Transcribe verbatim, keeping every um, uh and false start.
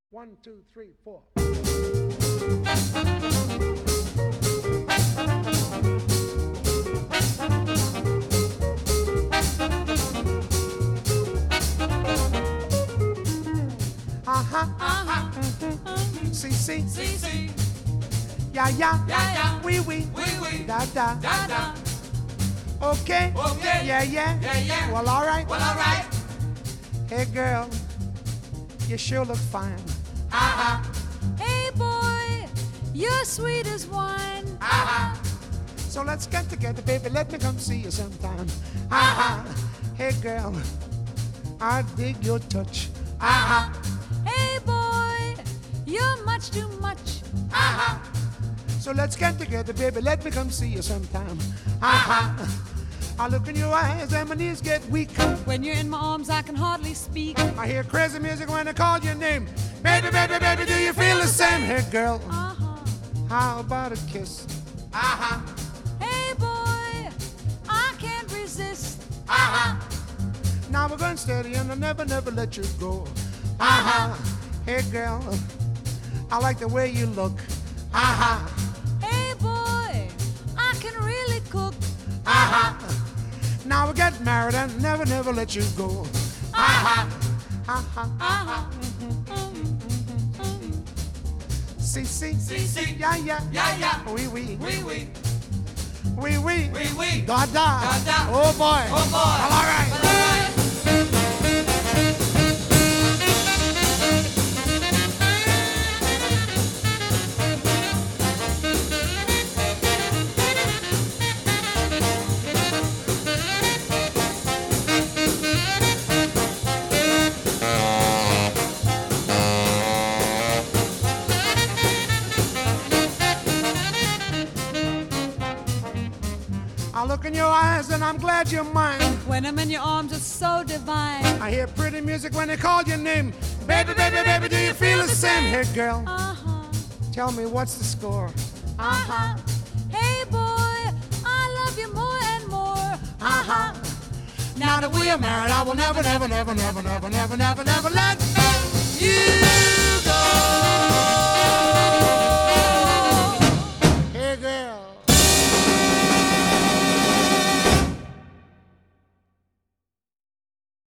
One, two, three, four. Uh-huh, uh-huh. Mm-hmm. See, see, See, see, yeah, yeah, yeah, yeah, wee, wee, wee, wee, da, da. da, da. Okay, Okay, yeah, yeah, yeah, yeah. Well, all right. Well, all right. Hey, girl, you sure look fine. Uh-huh, Hey boy, you're sweet as wine. uh-huh, So let's get together, baby. Let me come see you sometime. Uh-huh. Hey, girl, I dig your touch. uh-huh, Hey boy, you're much too much. uh-huh, So let's get together, baby. Let me come see you sometime. Uh-huh. I look in your eyes and my knees get weak. When you're in my arms, I can hardly speak. I hear crazy music when I call your name. Baby, baby, baby, do you feel the same? Hey, girl, Uh-huh. how about a kiss? uh-huh, Hey boy, I can't resist. uh-huh, Now we're going steady and I'll never, never let you go. uh-huh, Hey, girl, I like the way you look. uh-huh, Hey boy, I can really cook. uh-huh, Now we get married and never, never let you go. uh-huh, Uh-huh. Uh-huh. See, see, See, see, yeah, yeah, yeah, yeah. wee, wee, wee, wee, wee, wee, wee, wee. da, da, Da, da. oh boy, Oh, boy. Well, all right. Well, all right. I look in your eyes and I'm glad you're mine. When I'm in your arms, it's so divine. I hear pretty music when they call your name. Baby, baby, baby, do you feel the same? Hey, girl, Uh-huh. tell me what's the score? Uh-huh. Hey boy, I love you more and more. Uh-huh. Now that we are married, I will never, never, never, never, never, never, never, never let you